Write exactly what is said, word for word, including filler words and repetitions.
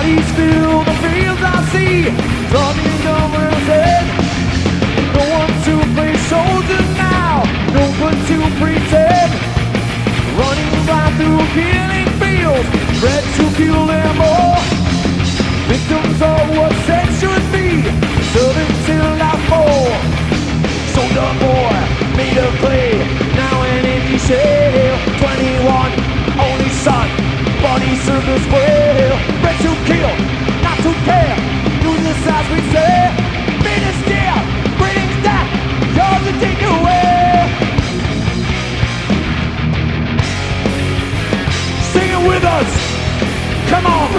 bodies fill the fields I see, running over his head. No one to play soldier now, no one to pretend. Running right through killing fields, bred to kill them all. Victims of what sex should be, serve until I fall. Soldier boy, made of clay, now an empty shell. Twenty-one, only son, body service well, bred to kill.